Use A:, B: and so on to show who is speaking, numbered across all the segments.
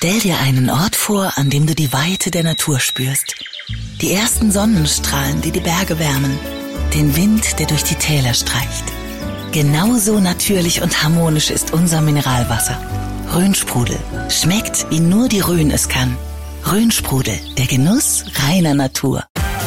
A: Stell dir einen Ort vor, an dem du die Weite der Natur spürst. Die ersten Sonnenstrahlen, die die Berge wärmen. Den Wind, der durch die Täler streicht. Genauso natürlich und harmonisch ist unser Mineralwasser. Rhönsprudel. Schmeckt, wie nur die Rhön es kann. Rhönsprudel, der Genuss reiner Natur.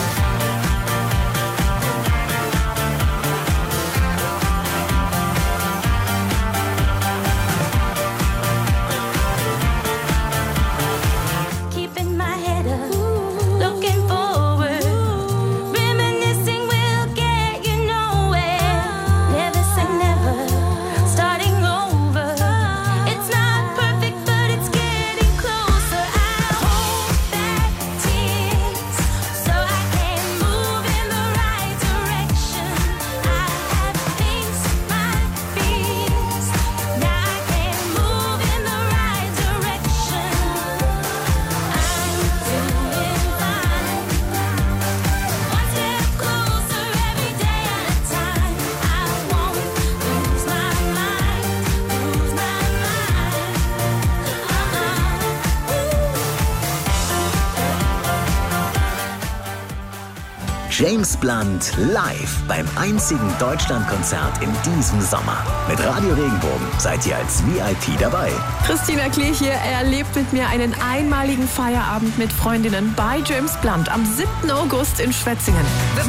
B: James Blunt live beim einzigen Deutschlandkonzert in diesem Sommer. Mit Radio Regenbogen seid ihr als VIP dabei.
C: Christina Klee hier erlebt mit mir einen einmaligen Feierabend mit Freundinnen bei James Blunt am 7. August in Schwetzingen.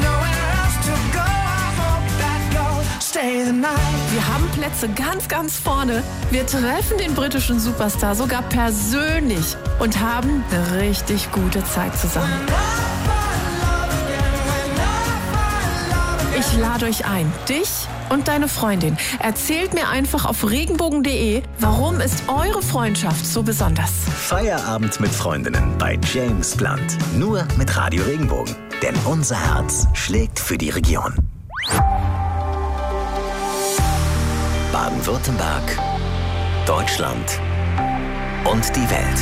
C: Wir haben Plätze ganz vorne. Wir treffen den britischen Superstar sogar persönlich und haben eine richtig gute Zeit zusammen. Ich lade euch ein, dich und deine Freundin. Erzählt mir einfach auf regenbogen.de, warum ist eure Freundschaft so besonders.
B: Feierabend mit Freundinnen bei James Blunt. Nur mit Radio Regenbogen. Denn unser Herz schlägt für die Region. Baden-Württemberg, Deutschland und die Welt.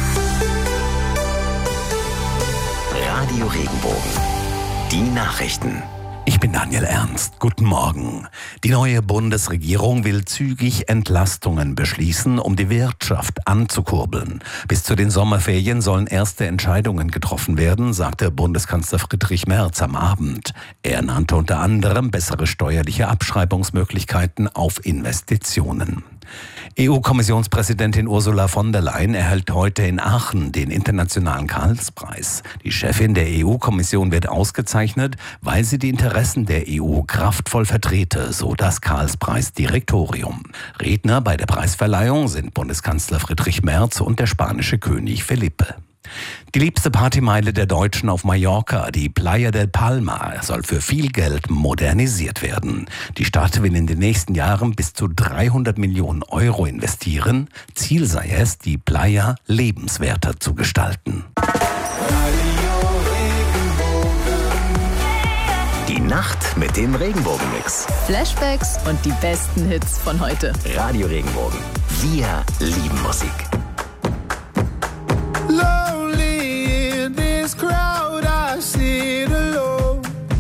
B: Radio Regenbogen. Die Nachrichten.
D: Ich bin Daniel Ernst. Guten Morgen. Die neue Bundesregierung will zügig Entlastungen beschließen, um die Wirtschaft anzukurbeln. Bis zu den Sommerferien sollen erste Entscheidungen getroffen werden, sagte Bundeskanzler Friedrich Merz am Abend. Er nannte unter anderem bessere steuerliche Abschreibungsmöglichkeiten auf Investitionen. EU-Kommissionspräsidentin Ursula von der Leyen erhält heute in Aachen den Internationalen Karlspreis. Die Chefin der EU-Kommission wird ausgezeichnet, weil sie die Interessen der EU kraftvoll vertrete, so das Karlspreis-Direktorium. Redner bei der Preisverleihung sind Bundeskanzler Friedrich Merz und der spanische König Felipe. Die liebste Partymeile der Deutschen auf Mallorca, die Playa del Palma, soll für viel Geld modernisiert werden. Die Stadt will in den nächsten Jahren bis zu 300 Millionen Euro investieren. Ziel sei es, die Playa lebenswerter zu gestalten.
B: Die Nacht mit dem Regenbogenmix.
E: Flashbacks und die besten Hits von heute.
B: Radio Regenbogen. Wir lieben Musik.
F: Lonely in this crowd, I sit alone.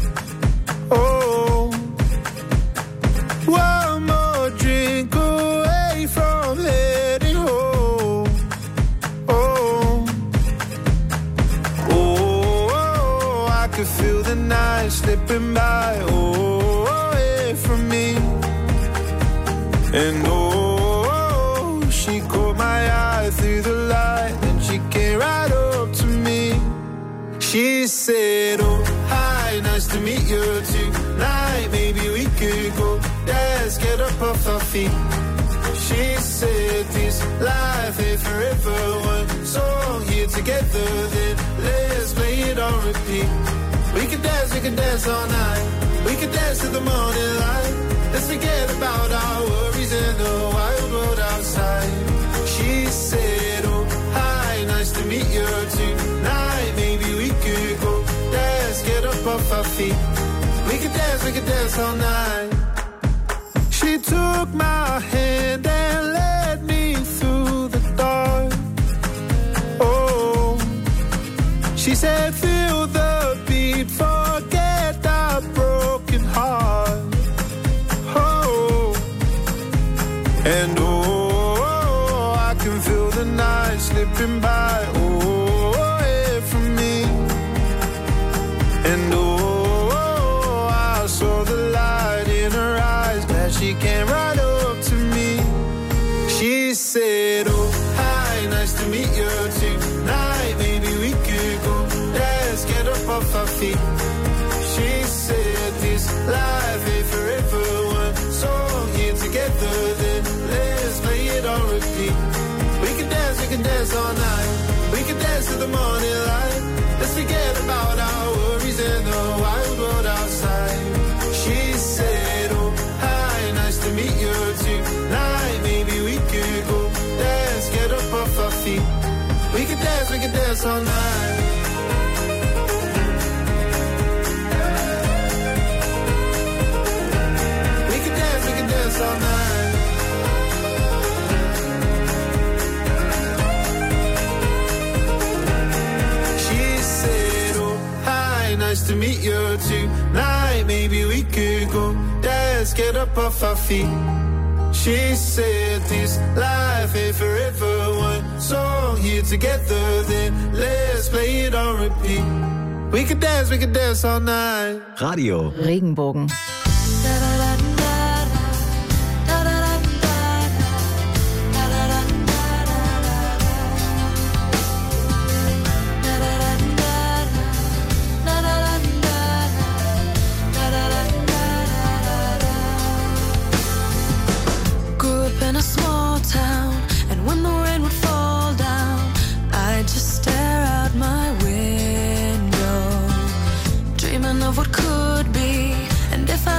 F: Oh, one more drink away from heading home. Oh, oh, I could feel the night slipping by. Oh, away from me. And oh, she caught my eye through the light. She came right up to me. She said, oh, hi, nice to meet you tonight. Maybe we could go dance, get up off our feet. She said, this life ain't forever. One song here together, then let's play it on repeat. We can dance all night. We can dance to the morning light. Let's forget about our worries and the wild world outside. She said, oh, hi, nice to meet you tonight. Maybe we could go dance, get up off our feet. We could dance all night. She took my hand and led me through the dark. Oh, she said, feel the beat, forget that broken heart. Oh, and oh, I can feel the night slipping by away from me. And I saw the light in her eyes, glad she came right up to me. She said, oh, hi, nice to meet you tonight. Maybe we could go, let's get up off our feet. She said, this life ain't forever one, so here together, then let's play it on repeat. We can dance all night. We can dance to the morning light. Let's forget about our worries and the wild world outside. She said, oh, hi, nice to meet you tonight. Maybe we could go, let's get up off our feet. We can dance all night. We can dance all night. She said, oh, hi, nice to meet you tonight. Maybe we could go, let's get up off our feet. She said this life ain't forever one, so here together then let's play it on repeat. We could dance all night.
B: Radio
E: Regenbogen.
G: In a small town, and when the rain would fall down, I'd just stare out my window, dreaming of what could be. And if I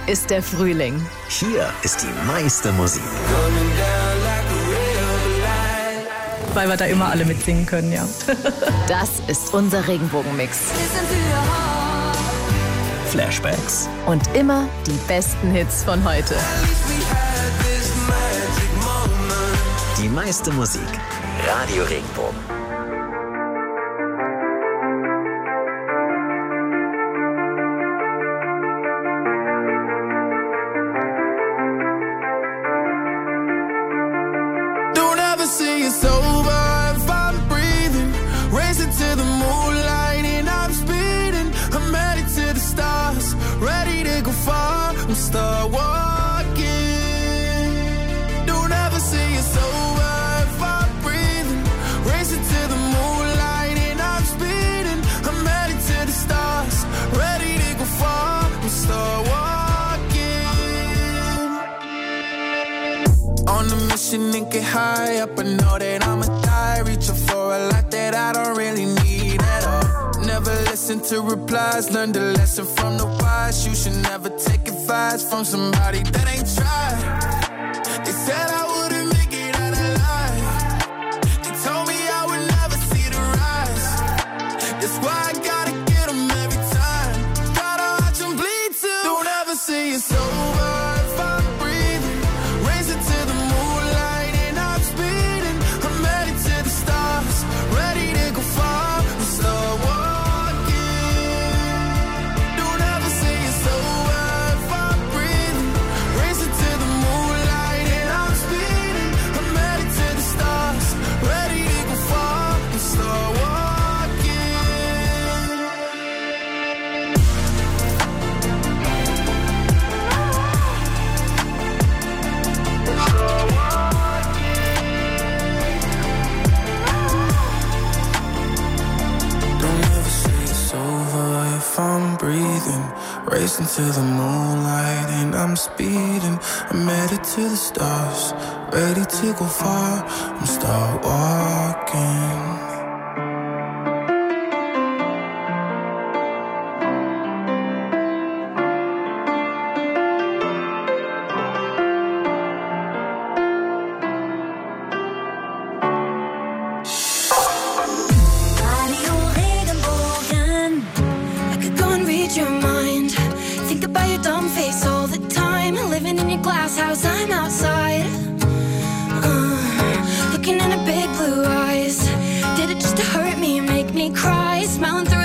E: ist der Frühling.
B: Hier ist die meiste Musik.
H: Weil wir da immer alle mitsingen können, ja.
E: Das ist unser Regenbogenmix.
B: Flashbacks.
E: Und immer die besten Hits von heute.
B: Die meiste Musik. Radio Regenbogen.
F: Don't ever say it's over if I'm breathing. Racing to the moonlight and I'm speeding. I'm headed to the stars, ready to go far. I'm start walking. Don't ever say it's over if I'm breathing. Racing to the moonlight and I'm speeding. I'm headed to the stars, ready to go far. I'm start walking. On a mission and get high up, I know that I'ma die. Reaching for a lot that I don't really need at all. Never listen to replies, learn the lesson from the wise. You should never take advice from somebody that ain't tried. They said I wouldn't make it out alive. They told me I would never see the rise. That's why I gotta get them every time. Gotta watch them bleed too. Don't ever say it's over if I'm breathing. Racing to the moonlight and I'm speeding. I'm headed to the stars, ready to go far. I'm start walking. Don't ever say it's over if I'm breathing. Racing to the moonlight and I'm speeding. I'm headed to the stars, ready to go far. I'm start walking. Don't ever say it's over if I'm breathing. Racing to the moonlight and I'm speeding. I'm headed to the stars, ready to go far. I'm start walking.
G: Radio Regenbogen. I could go and read your mind. Think about your dumb face all the time. Living in your glass house, I'm outside. Looking in her big blue eyes. Did it just to hurt me, make me cry? Smiling through